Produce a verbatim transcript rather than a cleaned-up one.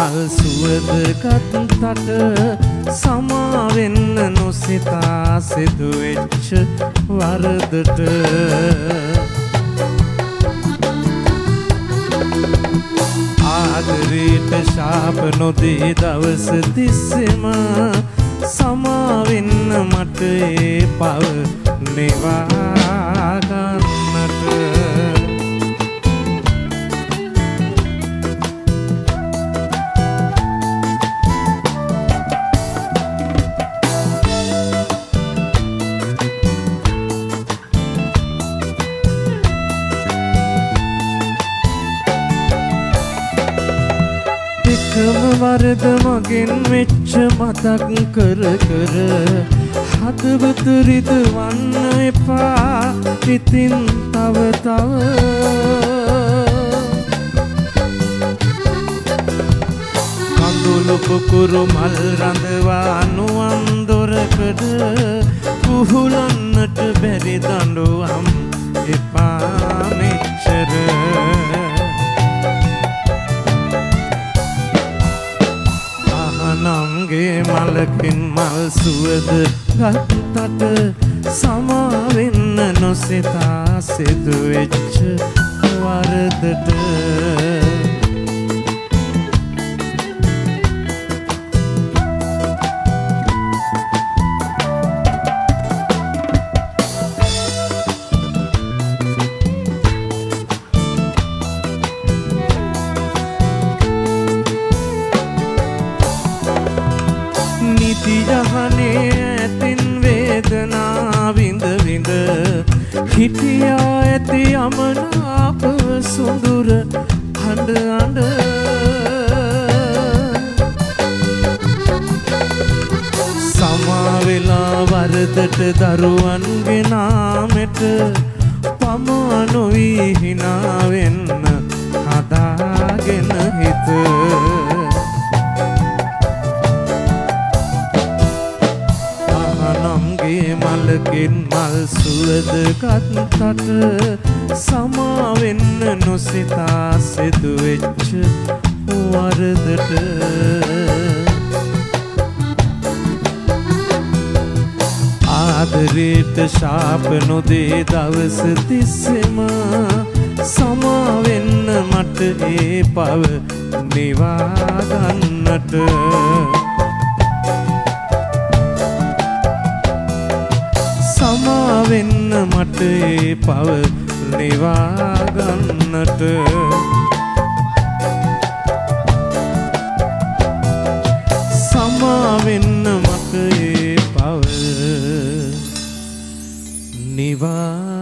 මල් සුවඳ ගත්තට සමා වෙන්න නොසිතා සිදුවෙච්ච වරදට ආදරේට ශාප නොදී දවස් තිස්සෙම සමා වෙන්න මට ඒ පව නෙවා ගන්නට එකම වරද මගෙන් වෙච්ච මතක් කර කර හදවත රිදවන්න එපා ඉතින් තව තව කඳුළු පුකුරු මල් රඳවා නුවන් දොරකඩ කුහුලන්නට බැරි දඬුවම් එපා මෙච්චර නම්ගේ මලකින් මල් සුවඳ ගත්තට සමා වෙන්න නොසිතා සිදුවෙච්ච වරදට යහනේ ඇතින් වේදනා විඳ විඳ හිටියා ඇති යමනාප සුඳුර හඬ අඬ සමා වෙලා වරදට දරුවන්ගේ නාමෙට පමා නොවි හිනා වෙන්න හදාගෙන හිත මලකින් මල් සුවඳ ගත්තට සමා වෙන්න නොසිතා සිදුවෙච්ච වරදට ආදරේට ශාප නොදී දවස් තිස්සෙම සමා වෙන්න මට ඒ පව නිවා ගන්නට සමා වෙන්න මට ඒ පව නිවා ගන්නට සමා වෙන්න මට ඒ පව නිවා